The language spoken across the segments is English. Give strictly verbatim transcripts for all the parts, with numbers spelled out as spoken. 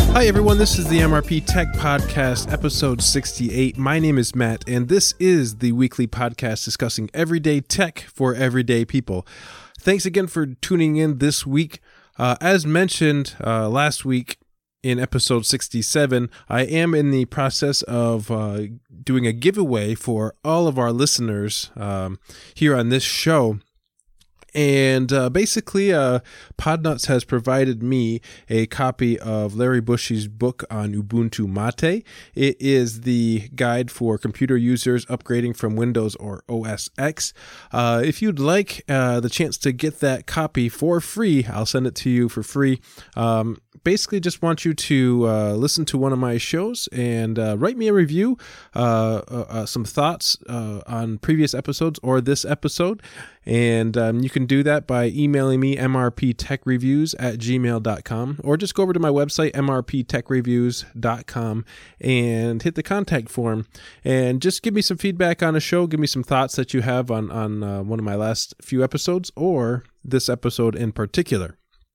Hi everyone, this is the M R P Tech Podcast, episode sixty-eight. My name is Matt, and this is the weekly podcast discussing everyday tech for everyday people. Thanks again for tuning in this week. Uh, as mentioned uh, last week in episode sixty-seven, I am in the process of uh, doing a giveaway for all of our listeners um, here on this show. And uh, basically, uh, Podnuts has provided me a copy of Larry Bushy's book on Ubuntu Mate. It is the guide for computer users upgrading from Windows or O S X. Uh, if you'd like uh, the chance to get that copy for free, I'll send it to you for free. Um, basically, just want you to uh, listen to one of my shows and uh, write me a review, uh, uh, uh, some thoughts uh, on previous episodes or this episode. And um, you can do that by emailing me, m r p tech reviews at gmail dot com, or just go over to my website, m r p tech reviews dot com, and hit the contact form. And just give me some feedback on a show. Give me some thoughts that you have on, on uh, one of my last few episodes or this episode in particular.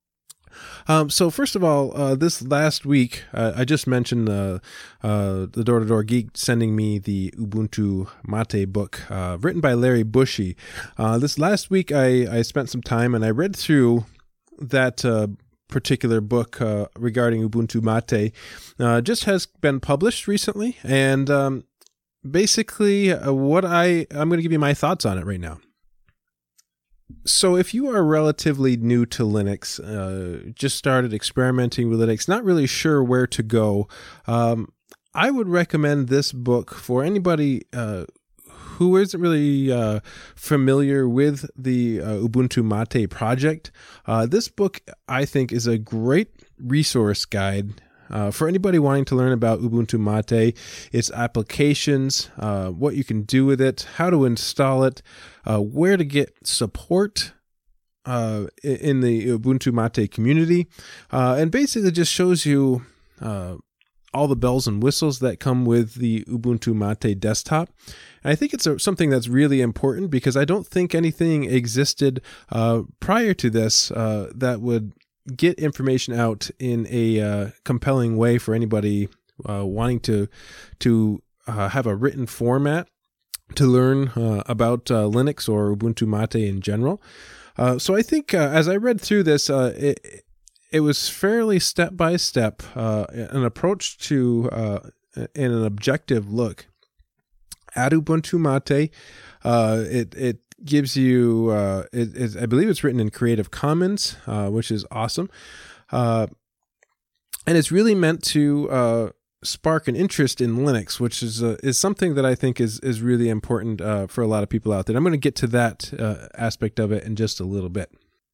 Um, so first of all, uh, this last week, uh, I just mentioned uh, uh, the Door to Door Geek sending me the Ubuntu Mate book uh, written by Larry Bushy. Uh, this last week, I, I spent some time and I read through that uh, particular book uh, regarding Ubuntu Mate. Uh, just has been published recently, and um, basically, uh, what I I'm going to give you my thoughts on it right now. So if you are relatively new to Linux, uh, just started experimenting with Linux, not really sure where to go, um, I would recommend this book for anybody uh, who isn't really uh, familiar with the uh, Ubuntu Mate project. Uh, this book, I think, is a great resource guide Uh, for anybody wanting to learn about Ubuntu Mate, its applications, uh, what you can do with it, how to install it, uh, where to get support uh, in the Ubuntu Mate community, uh, and basically just shows you uh, all the bells and whistles that come with the Ubuntu Mate desktop. And I think it's a, something that's really important because I don't think anything existed uh, prior to this uh, that would get information out in a uh, compelling way for anybody uh, wanting to to uh, have a written format to learn uh, about uh, Linux or Ubuntu Mate in general. Uh, so I think uh, as I read through this, uh, it, it was fairly step by step, uh, an approach to uh, and an objective look at Ubuntu Mate. Uh, it it gives you, uh, it, it, I believe it's written in Creative Commons, uh, which is awesome. Uh, and it's really meant to uh, spark an interest in Linux, which is uh, is something that I think is, is really important uh, for a lot of people out there. I'm going to get to that uh, aspect of it in just a little bit.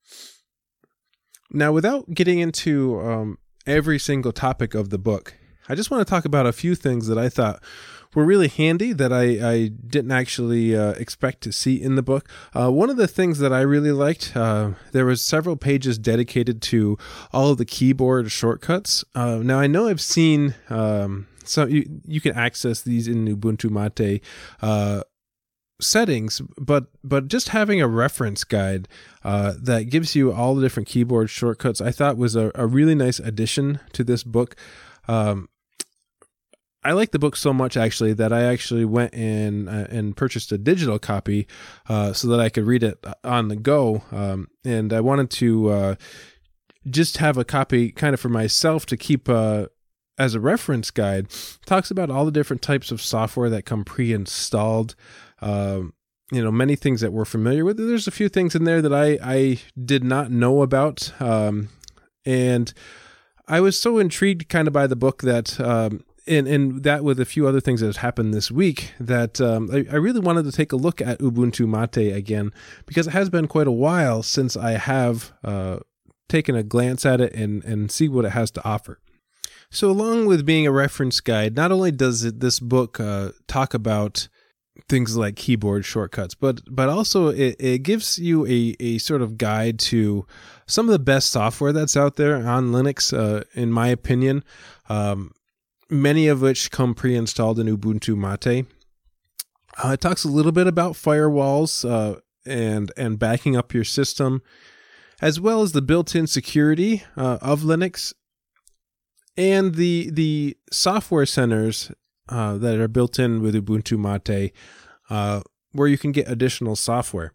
Now, without getting into um, every single topic of the book, I just want to talk about a few things that I thought were really handy that I, I didn't actually uh, expect to see in the book. Uh, one of the things that I really liked, uh, there was several pages dedicated to all of the keyboard shortcuts. Uh, now, I know I've seen, um, so you, you can access these in Ubuntu Mate uh, settings, but but just having a reference guide uh, that gives you all the different keyboard shortcuts, I thought was a, a really nice addition to this book. Um, I like the book so much, actually, that I actually went and uh, and purchased a digital copy uh, so that I could read it on the go. Um, and I wanted to uh, just have a copy kind of for myself to keep uh, as a reference guide. It talks about all the different types of software that come pre-installed. Um, you know, many things that we're familiar with. There's a few things in there that I, I did not know about. Um, and I was so intrigued kind of by the book that... Um, And, and that with a few other things that have happened this week, that um, I, I really wanted to take a look at Ubuntu Mate again, because it has been quite a while since I have uh, taken a glance at it and, and see what it has to offer. So along with being a reference guide, not only does it, this book uh, talk about things like keyboard shortcuts, but but also it, it gives you a, a sort of guide to some of the best software that's out there on Linux, uh, in my opinion. Um, many of which come pre-installed in Ubuntu Mate. Uh, it talks a little bit about firewalls uh, and and backing up your system, as well as the built-in security uh, of Linux. and the the software centers uh, that are built in with Ubuntu Mate, uh, where you can get additional software.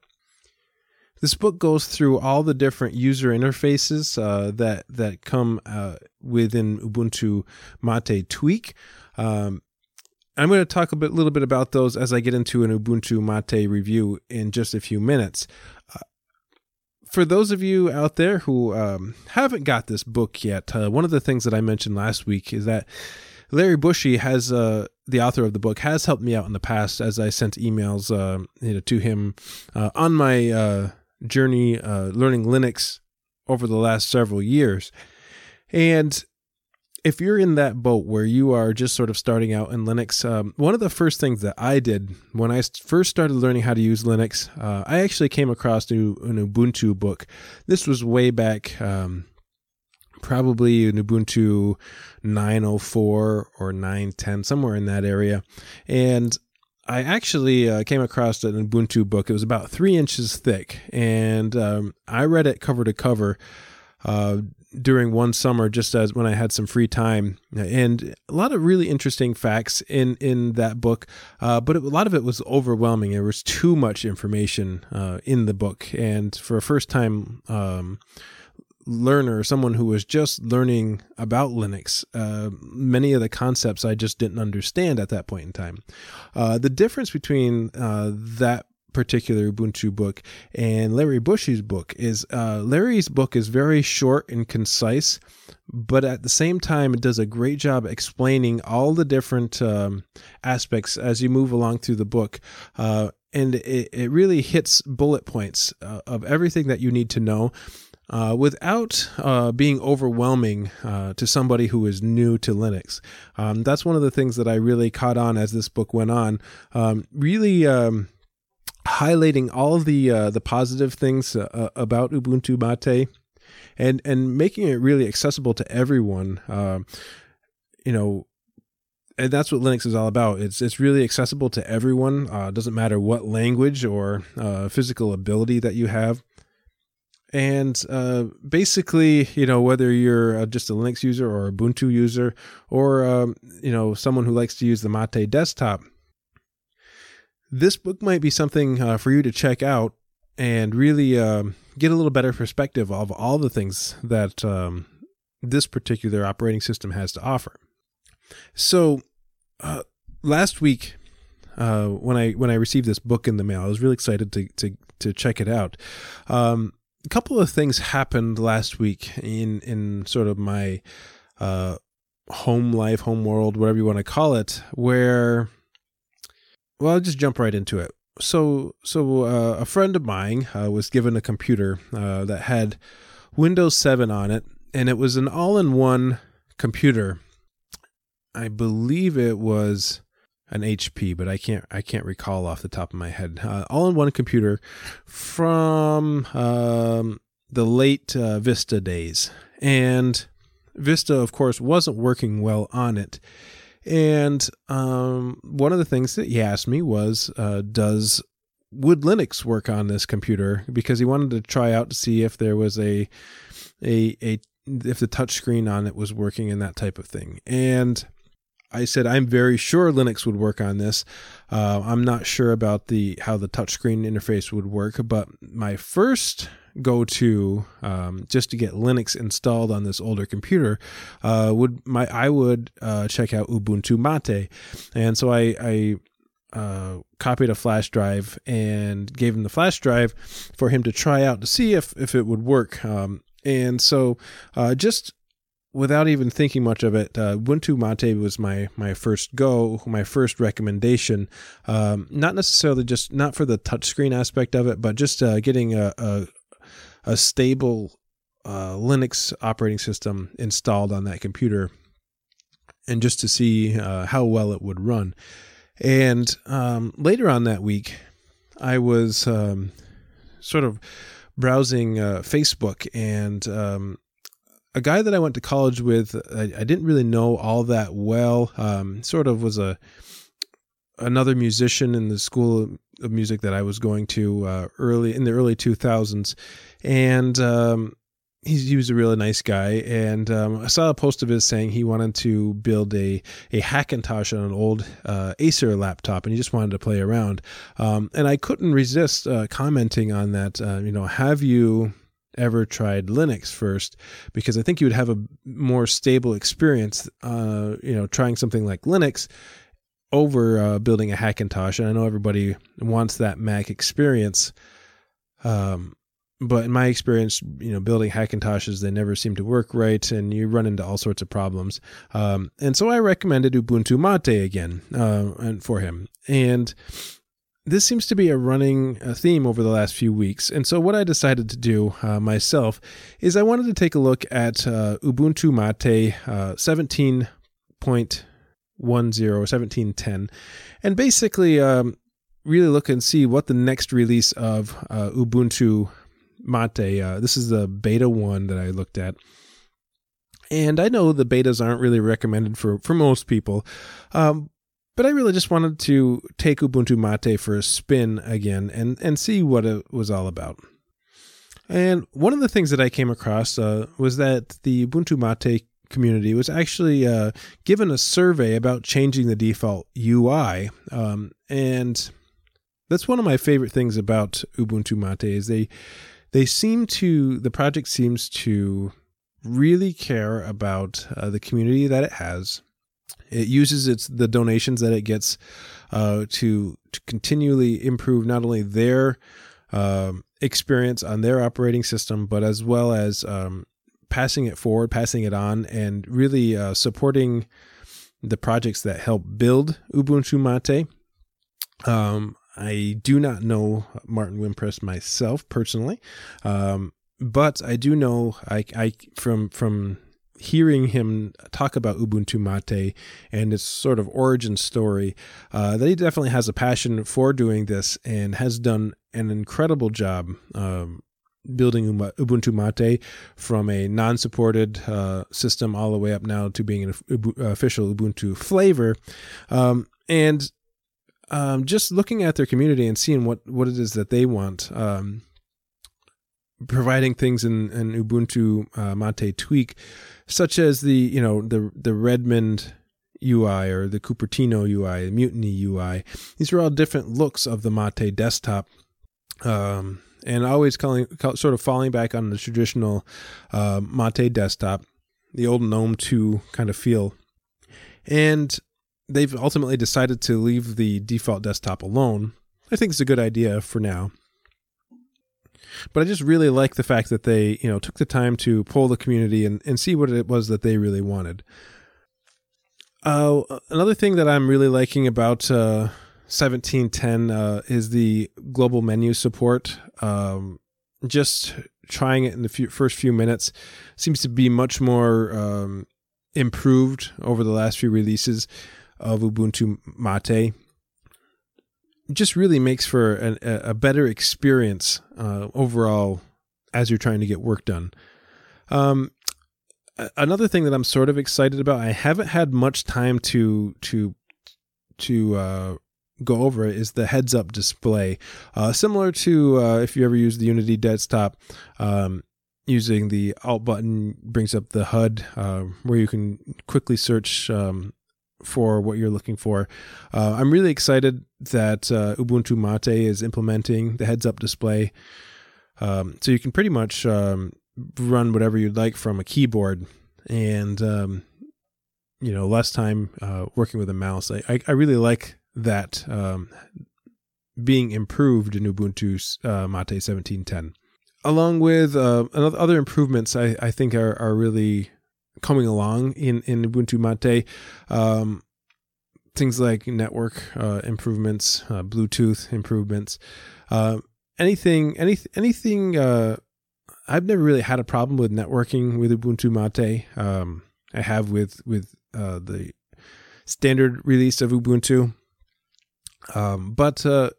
This book goes through all the different user interfaces uh, that that come uh, within Ubuntu Mate Tweak. Um, I'm going to talk a bit, little bit about those as I get into an Ubuntu Mate review in just a few minutes. Uh, for those of you out there who um, haven't got this book yet, uh, one of the things that I mentioned last week is that Larry Bushy has, uh, the author of the book, has helped me out in the past as I sent emails uh, you know, to him uh, on my uh, journey uh, learning Linux over the last several years. And if you're in that boat where you are just sort of starting out in Linux, um, one of the first things that I did when I first started learning how to use Linux, uh, I actually came across an Ubuntu book. This was way back, um, probably in Ubuntu nine oh four or nine ten, somewhere in that area. And I actually uh, came across an Ubuntu book. It was about three inches thick, and um, I read it cover to cover uh, during one summer, just as when I had some free time, and a lot of really interesting facts in, in that book. Uh, but it, a lot of it was overwhelming. There was too much information uh, in the book. And for a first time um, learner, someone who was just learning about Linux, uh, many of the concepts I just didn't understand at that point in time. Uh, the difference between uh, that particular Ubuntu book and Larry Bushy's book is uh, Larry's book is very short and concise, but at the same time, it does a great job explaining all the different um, aspects as you move along through the book. Uh, and it, it really hits bullet points uh, of everything that you need to know uh, without uh, being overwhelming uh, to somebody who is new to Linux. Um, that's one of the things that I really caught on as this book went on. Um, really, um, highlighting all of the uh, the positive things uh, about Ubuntu Mate, and and making it really accessible to everyone. Uh, you know, and that's what Linux is all about. It's it's really accessible to everyone. Uh, doesn't matter what language or uh, physical ability that you have. And uh, basically, you know, whether you're uh, just a Linux user or a Ubuntu user, or um, you know, someone who likes to use the Mate desktop, this book might be something uh, for you to check out and really um, get a little better perspective of all the things that um, this particular operating system has to offer. So uh, last week, uh, when I when I received this book in the mail, I was really excited to to to check it out. Um, a couple of things happened last week in in sort of my uh, home life, home world, whatever you want to call it, where. Well, I'll just jump right into it. So, so uh, a friend of mine uh, was given a computer uh, that had Windows seven on it, and it was an all-in-one computer. I believe it was an H P, but I can't I can't recall off the top of my head. Uh, all-in-one computer from um, the late uh, Vista days, and Vista, of course, wasn't working well on it. And um, one of the things that he asked me was, uh, does would Linux work on this computer? Because he wanted to try out to see if there was a, a, a if the touchscreen on it was working and that type of thing. And I said, I'm very sure Linux would work on this. Uh, I'm not sure about the how the touchscreen interface would work, but my first go-to um, just to get Linux installed on this older computer uh, would my I would uh, check out Ubuntu Mate, and so I, I uh, copied a flash drive and gave him the flash drive for him to try out to see if if it would work. Um, and so uh, just without even thinking much of it, uh, Ubuntu Mate was my my first go, my first recommendation. Um, not necessarily just not for the touchscreen aspect of it, but just uh, getting a, a a stable uh, Linux operating system installed on that computer, and just to see uh, how well it would run. And um, later on that week, I was um, sort of browsing uh, Facebook, and um, a guy that I went to college with, I, I didn't really know all that well, um, sort of was a another musician in the school of music that I was going to uh, early in the early two thousands. And um, he's, he was a really nice guy, and um, I saw a post of his saying he wanted to build a, a Hackintosh on an old uh, Acer laptop, and he just wanted to play around. Um, and I couldn't resist uh, commenting on that. Uh, you know, have you ever tried Linux first? Because I think you would have a more stable experience, uh, you know, trying something like Linux over uh, building a Hackintosh. And I know everybody wants that Mac experience. Um, but in my experience, you know, building Hackintoshes, they never seem to work right, and you run into all sorts of problems. Um, and so I recommended Ubuntu Mate again, uh, and for him. And this seems to be a running uh, theme over the last few weeks. And so what I decided to do uh, myself is I wanted to take a look at uh, Ubuntu Mate uh, seventeen point one zero or seventeen ten, and basically um, really look and see what the next release of uh, Ubuntu Mate, uh, this is the beta one that I looked at. And I know the betas aren't really recommended for, for most people, um, but I really just wanted to take Ubuntu Mate for a spin again and, and see what it was all about. And one of the things that I came across uh, was that the Ubuntu Mate community was actually uh, given a survey about changing the default U I. Um, and that's one of my favorite things about Ubuntu Mate is they they seem to, the project seems to really care about uh, the community that it has. It uses its the donations that it gets uh, to to continually improve not only their uh, experience on their operating system, but as well as um, passing it forward, passing it on, and really uh, supporting the projects that help build Ubuntu Mate. Um, I do not know Martin Wimpress myself personally, um, but I do know I, I from from hearing him talk about Ubuntu Mate and its sort of origin story, uh, that he definitely has a passion for doing this and has done an incredible job um, building Ubuntu Mate from a non-supported uh, system all the way up now to being an official Ubuntu flavor. Um, and um, just looking at their community and seeing what, what it is that they want, um, providing things in, in Ubuntu uh, Mate Tweak, such as the, you know, the the Redmond U I or the Cupertino U I, the Mutiny U I. These are all different looks of the Mate desktop. Um, and always calling, call, sort of falling back on the traditional uh, Mate desktop, the old GNOME two kind of feel. And they've ultimately decided to leave the default desktop alone. I think it's a good idea for now. But I just really like the fact that they, you know, took the time to poll the community and, and see what it was that they really wanted. Uh, another thing that I'm really liking about uh, seventeen ten uh, is the global menu support. Um, just trying it in the few, first few minutes seems to be much more um, improved over the last few releases of Ubuntu Mate. Just really makes for an, a better experience uh, overall as you're trying to get work done. Um, another thing that I'm sort of excited about, I haven't had much time to to to uh, go over it, is the heads-up display. Uh, similar to uh, if you ever use the Unity desktop, um, using the Alt button brings up the H U D uh, where you can quickly search um, for what you're looking for. Uh, I'm really excited that uh, Ubuntu Mate is implementing the heads-up display. Um, so you can pretty much um, run whatever you'd like from a keyboard and, um, you know, less time uh, working with a mouse. I, I, I really like that um, being improved in Ubuntu uh, Mate seventeen ten. Along with uh, other improvements I, I think are, are really coming along in, in Ubuntu Mate, um, things like network uh, improvements, uh, Bluetooth improvements, uh, anything, any, anything. Uh, I've never really had a problem with networking with Ubuntu Mate. Um, I have with with uh, the standard release of Ubuntu, um, but uh,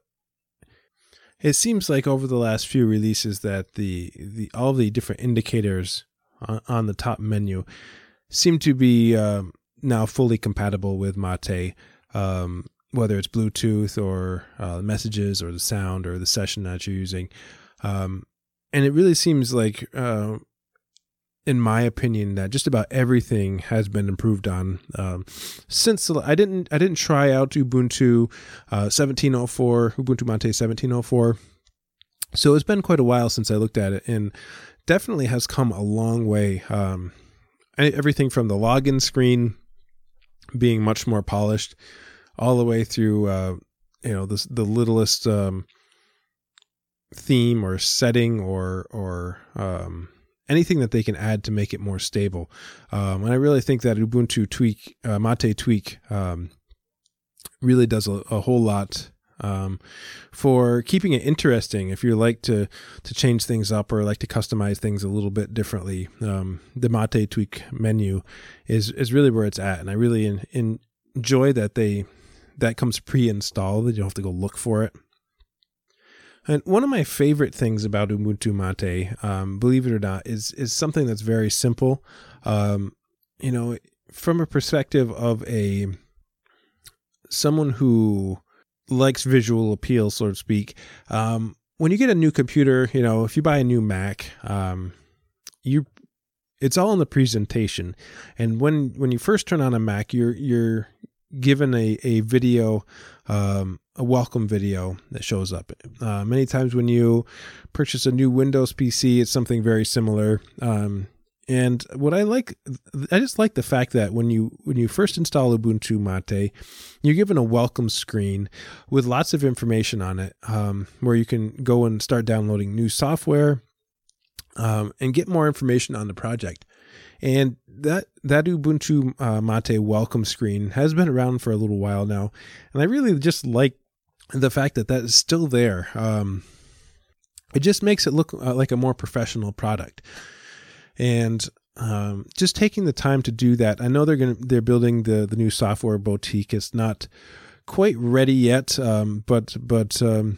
it seems like over the last few releases that the the all the different indicators on the top menu seem to be um, now fully compatible with Mate, um, whether it's Bluetooth or uh, messages or the sound or the session that you're using. Um, and it really seems like uh, in my opinion, that just about everything has been improved on um, since I didn't I didn't try out Ubuntu uh, seventeen oh four, Ubuntu Mate seventeen oh four. So it's been quite a while since I looked at it, and definitely has come a long way. Um, everything from the login screen being much more polished, all the way through uh, you know the the littlest um, theme or setting or or um, anything that they can add to make it more stable. Um, and I really think that Ubuntu tweak, uh, Mate tweak, um, really does a, a whole lot um, for keeping it interesting. If you like to to change things up or like to customize things a little bit differently, um, the Mate tweak menu is is really where it's at. And I really in, in enjoy that they that comes pre-installed. You don't have to go look for it. And one of my favorite things about Ubuntu Mate, um, believe it or not, is is something that's very simple. Um, you know, from a perspective of a someone who likes visual appeal, so to speak. Um, when you get a new computer, you know, if you buy a new Mac, um, you it's all in the presentation. And when when you first turn on a Mac, you're you're given a a video, um, a welcome video that shows up. Uh, many times when you purchase a new Windows P C, it's something very similar. Um, and what I like, I just like the fact that when you when you first install Ubuntu Mate, you're given a welcome screen with lots of information on it, um, where you can go and start downloading new software, um, and get more information on the project. And that that Ubuntu uh, Mate welcome screen has been around for a little while now, and I really just like the fact that that is still there. Um, it just makes it look uh, like a more professional product, and um, just taking the time to do that. I know they're gonna they're building the the new software boutique. It's not quite ready yet, um, but but um,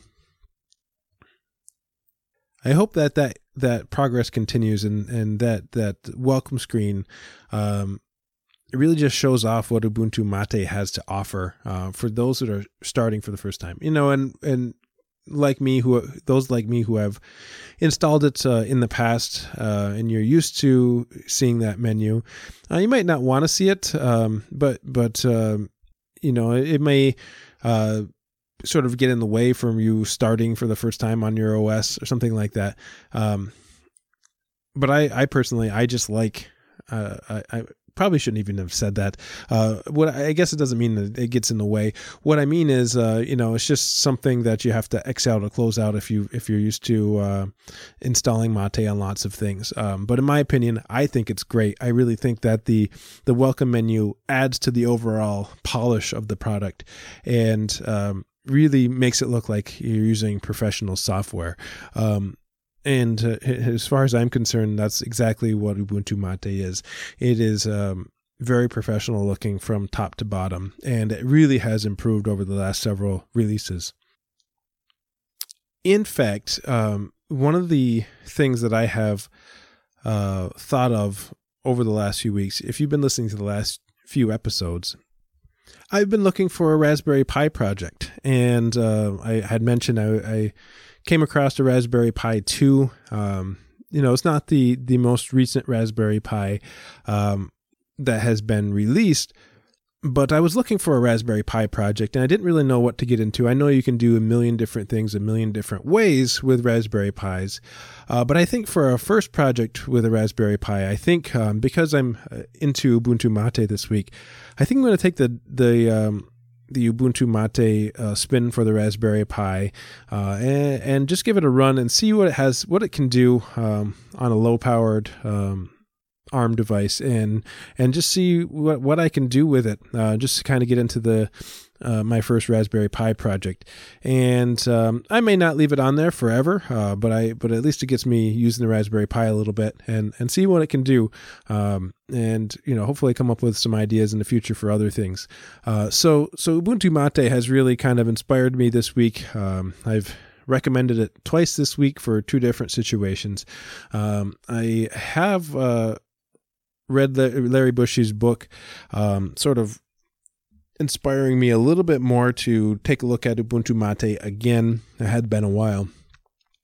I hope that that. that progress continues, and, and that, that welcome screen, um, it really just shows off what Ubuntu Mate has to offer, uh, for those that are starting for the first time, you know, and, and like me, who, those like me who have installed it, uh, in the past, uh, and you're used to seeing that menu, uh, you might not want to see it, um, but, but, um, you know, it, it may, uh, sort of get in the way from you starting for the first time on your O S or something like that. Um, but I, I personally, I just like, uh, I, I probably shouldn't even have said that. Uh, what I guess it doesn't mean that it gets in the way. What I mean is, uh, you know, it's just something that you have to X out or close out if you, if you're used to, uh, installing Mate on lots of things. Um, but in my opinion, I think it's great. I really think that the, the welcome menu adds to the overall polish of the product, and, um, really makes it look like you're using professional software. Um, and uh, as far as I'm concerned, that's exactly what Ubuntu Mate is. It is um, very professional looking from top to bottom, and it really has improved over the last several releases. In fact, um, one of the things that I have uh, thought of over the last few weeks, if you've been listening to the last few episodes, I've been looking for a Raspberry Pi project, and uh, I had mentioned I, I came across a Raspberry Pi two. Um, you know, it's not the, the most recent Raspberry Pi um, that has been released, but I was looking for a Raspberry Pi project, and I didn't really know what to get into. I know you can do a million different things a million different ways with Raspberry Pis, uh, but I think for a first project with a Raspberry Pi, I think um, because I'm into Ubuntu Mate this week, I think I'm going to take the the um, the Ubuntu Mate uh, spin for the Raspberry Pi, uh, and, and just give it a run and see what it has, what it can do um, on a low-powered Um, ARM device, and and just see what what I can do with it, uh, just to kind of get into the uh, my first Raspberry Pi project. And um, I may not leave it on there forever, uh, but I but at least it gets me using the Raspberry Pi a little bit, and and see what it can do, um, and you know, hopefully come up with some ideas in the future for other things. Uh, so so Ubuntu Mate has really kind of inspired me this week. Um, I've recommended it twice this week for two different situations. Um, I have uh, read Larry Bushy's book, um, sort of inspiring me a little bit more to take a look at Ubuntu Mate again. It had been a while.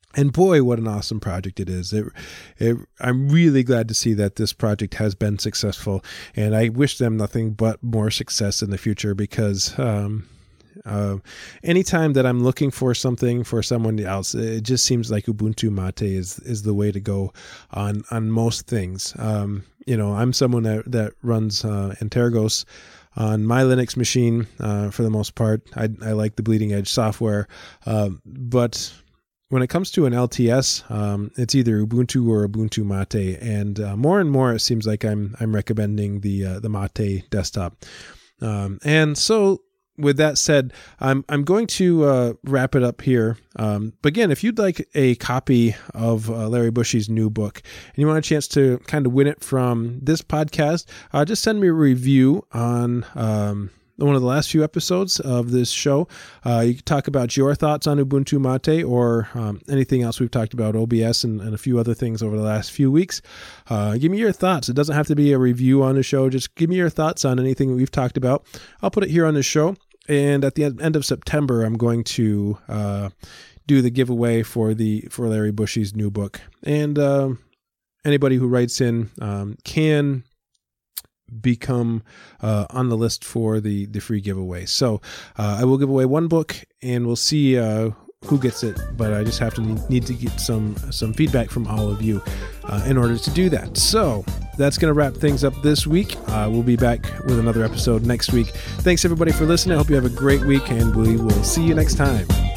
And boy, what an awesome project it is. It, it, I'm really glad to see that this project has been successful, and I wish them nothing but more success in the future, because um, uh, anytime that I'm looking for something for someone else, it just seems like Ubuntu Mate is, is the way to go on, on most things. Um, you know, I'm someone that, that runs uh, Antergos on my Linux machine uh, for the most part. I, I like the bleeding edge software, uh, but when it comes to an L T S, um, it's either Ubuntu or Ubuntu Mate, and uh, more and more it seems like I'm I'm recommending the uh, the Mate desktop. Um, and so, with that said, I'm I'm going to uh, wrap it up here. Um, but again, if you'd like a copy of uh, Larry Bushy's new book and you want a chance to kind of win it from this podcast, uh, just send me a review on Um, one of the last few episodes of this show. Uh, you can talk about your thoughts on Ubuntu Mate, or um, anything else we've talked about, O B S and, and a few other things over the last few weeks. Uh, give me your thoughts. It doesn't have to be a review on the show. Just give me your thoughts on anything that we've talked about. I'll put it here on the show. And at the end of September, I'm going to uh, do the giveaway for the for Larry Bushy's new book. And uh, anybody who writes in um, can become uh, on the list for the, the free giveaway. So uh, I will give away one book, and we'll see uh, who gets it, but I just have to need, need to get some some feedback from all of you uh, in order to do that. So that's going to wrap things up this week. Uh, we'll be back with another episode next week. Thanks everybody for listening. I hope you have a great week, and we will see you next time.